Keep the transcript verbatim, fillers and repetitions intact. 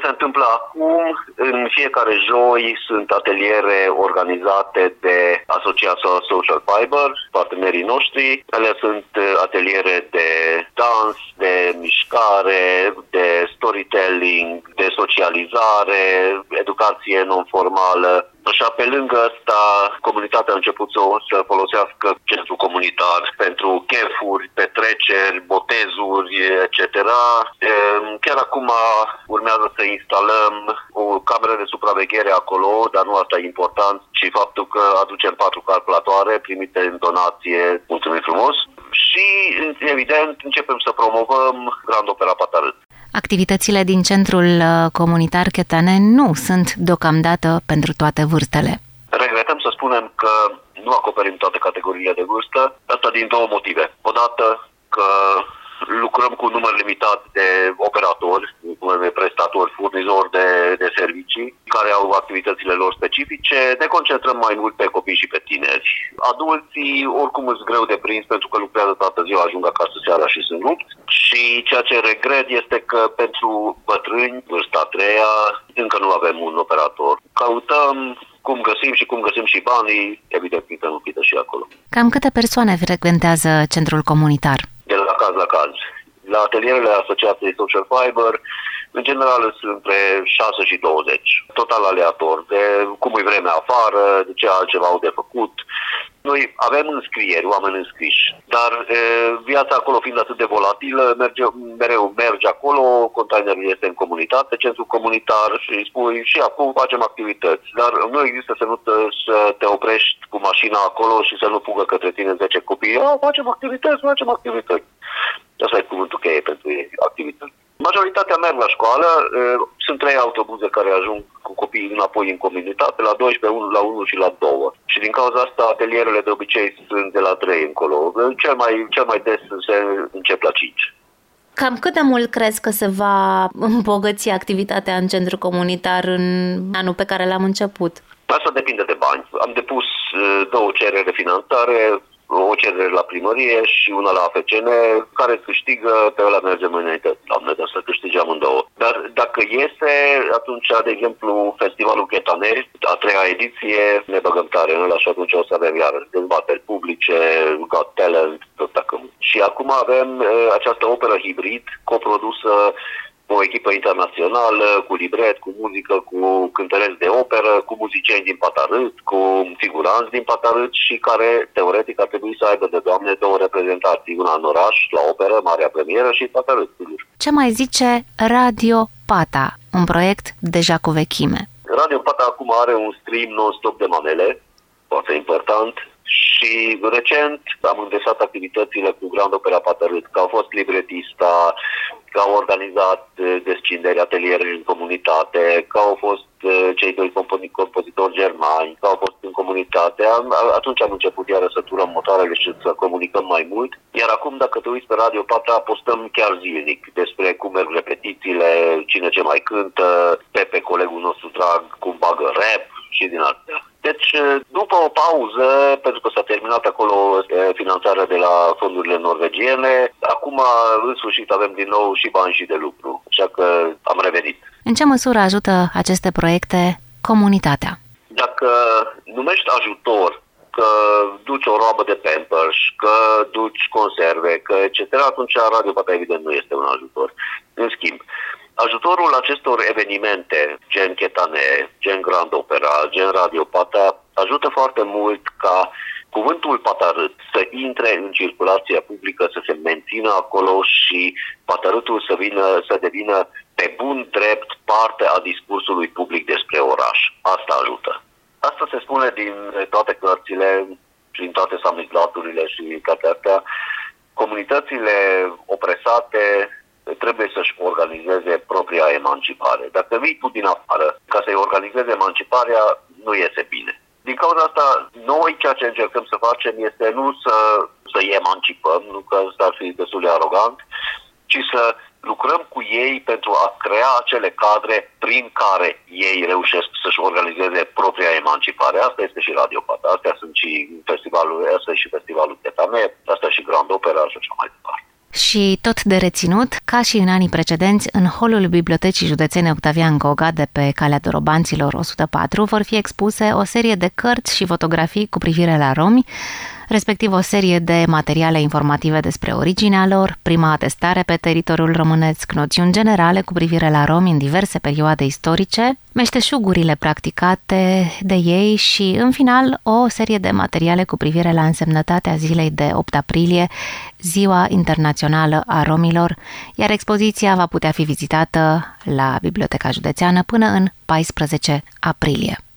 se întâmplă acum? În fiecare joi sunt ateliere organizate de Asociația Social Fiber, partenerii noștri. Ele sunt ateliere de dans, de mișcare, de storytelling, de socializare, educație non-formală. Așa, pe lângă asta, comunitatea a început să, să folosească centrul comunitar pentru chefuri, petreceri, botezuri, et cetera. Chiar acum urmează să instalăm o cameră de supraveghere acolo, dar nu asta e important, ci faptul că aducem patru calculatoare primite în donație, mulțumim frumos, și, evident, începem să promovăm Grand Opera Patarât. Activitățile din centrul comunitar Chetane nu sunt deocamdată pentru toate vârstele. Regretăm să spunem că nu acoperim toate categoriile de vârstă, asta din două motive. Odată că lucrăm cu un număr limitat de operatori, de prestatori, furnizori de, de servicii, care au activitățile lor specifice. Ne concentrăm mai mult pe copii și pe tineri. Adulții oricum sunt greu de prins pentru că lucrează toată ziua, ajung acasă seara și sunt rupți. Și ceea ce regret este că pentru bătrâni, vârsta a treia, încă nu avem un operator. Căutăm cum găsim și cum găsim și banii, evident că nu pită și acolo. Cam câte persoane frecventează centrul comunitar? De la caz la caz. La atelierele Asociației Social Fiber, în general, sunt între șase și douăzeci. Total aleator, de cum e vremea afară, de ce altceva au de făcut. Noi avem înscrieri, oameni înscriși, dar e, viața acolo fiind atât de volatilă, merge, mereu merge acolo, containerul este în comunitate, centrul comunitar și îi spui și acum facem activități. Dar nu există să nu te, să te oprești cu mașina acolo și să nu fugă către tine zece copii. A, facem activități, facem activități. Asta e cuvântul cheie pentru ei, activități. Majoritatea merg la școală, sunt trei autobuze care ajung cu copiii înapoi în comunitate, la doisprezece, unu la unu și la doi. Și din cauza asta atelierele de obicei sunt de la trei încolo. Cel mai, cel mai des se încep la cinci. Cam cât de mult crezi că se va îmbogăți activitatea în centru comunitar în anul pe care l-am început? Asta depinde de bani. Am depus două cereri de finanțare, o cerere la primărie și una la A F C N, care câștigă, pe ăla mergem înainte, doamne, dar să câștige amândouă. Dar dacă iese, atunci, de exemplu, Festivalul Chetane, a treia ediție, ne băgăm tare în ăla și atunci o să avem iar dezbateri publice, Got Talent, tot dacă. Și acum avem uh, această operă hibrid, coprodusă o echipă internațională, cu libret, cu muzică, cu cântăreți de operă, cu muzicieni din Patarât, cu figuranți din Patarât și care, teoretic, ar trebui să aibă de Doamne două reprezentații, una în oraș, la operă, marea premieră, și Patarât. Ce mai zice Radio Pata, un proiect deja cu vechime? Radio Pata acum are un stream non-stop de manele, foarte important, și recent am îndesat activitățile cu Grand Opera Patarât, că au fost libretista, că au organizat descinderi, ateliere în comunitate, că au fost cei doi compozitori germani, că au fost în comunitate. Atunci am început iară să turăm motoarele și să comunicăm mai mult. Iar acum, dacă te uiți pe Radio Pata, postăm chiar zilnic despre cum merg repetițiile, cine ce mai cântă, Pepe, colegul nostru drag, cum bagă rap și din astea. Deci, după o pauză, pentru că s-a terminat acolo finanțarea de la fondurile norvegiene, acum, în sfârșit, avem din nou și bani și de lucru, așa că am revenit. În ce măsură ajută aceste proiecte comunitatea? Dacă numești ajutor, că duci o roabă de Pampers, că duci conserve, că et cetera, atunci Radio Pata evident nu este un ajutor. În schimb, ajutorul acestor evenimente, gen Chetane, gen Grand Opera, gen Radio Pata, ajută foarte mult ca cuvântul Patarât să intre în circulația publică, să se mențină acolo și Patarâtul să, vină, să devină pe bun drept parte a discursului public despre oraș. Asta ajută. Asta se spune din toate cărțile, prin toate samitlaturile și toate astea. Comunitățile opresate trebuie să-și organizeze propria emancipare. Dacă vii tu din afară ca să-i organizeze emanciparea, nu iese bine. Din cauza asta, noi ceea ce încercăm să facem este nu să, să-i emancipăm, nu că asta ar fi destul de arogant, ci să lucrăm cu ei pentru a crea acele cadre prin care ei reușesc să-și organizeze propria emancipare. Asta este și Radio Pata, astea sunt și festivalul, asta și festivalul Chetane, asta și Grand Opera și așa mai departe. Și tot de reținut, ca și în anii precedenți, în holul Bibliotecii Județene Octavian Goga de pe Calea Dorobanților o sută patru vor fi expuse o serie de cărți și fotografii cu privire la romi, respectiv o serie de materiale informative despre originea lor, prima atestare pe teritoriul românesc, noțiuni generale cu privire la romi în diverse perioade istorice, meșteșugurile practicate de ei și, în final, o serie de materiale cu privire la însemnătatea zilei de opt aprilie, Ziua Internațională a Romilor, iar expoziția va putea fi vizitată la Biblioteca Județeană până în paisprezece aprilie.